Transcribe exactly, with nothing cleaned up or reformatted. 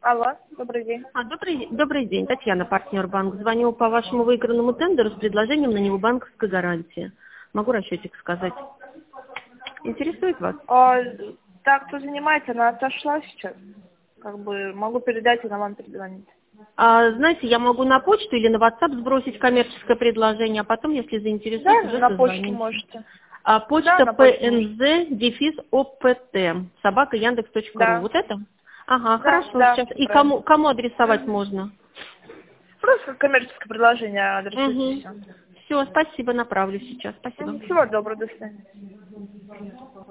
Алло, добрый день. А, добрый, добрый день, Татьяна, партнер банк. Звоню по вашему выигранному тендеру с предложением на него банковской гарантии. Могу расчетик сказать. Интересует вас? А, так, кто занимается, она отошла сейчас. Как бы могу передать, она вам перезвонит. А, знаете, я могу на почту или на WhatsApp сбросить коммерческое предложение, а потом, если заинтересует, Да, уже на почту созвонимся. можете. А, Да, почта на почту можете. pnz дефис опт собака яндекс точка ру. Да, Вот это? Ага, да, хорошо, да, сейчас. все И правильно. кому, кому адресовать Мгм. можно? Просто коммерческое предложение адресуйте, Угу. все. Все, спасибо, направлю сейчас. Спасибо. Всего доброго, до свидания.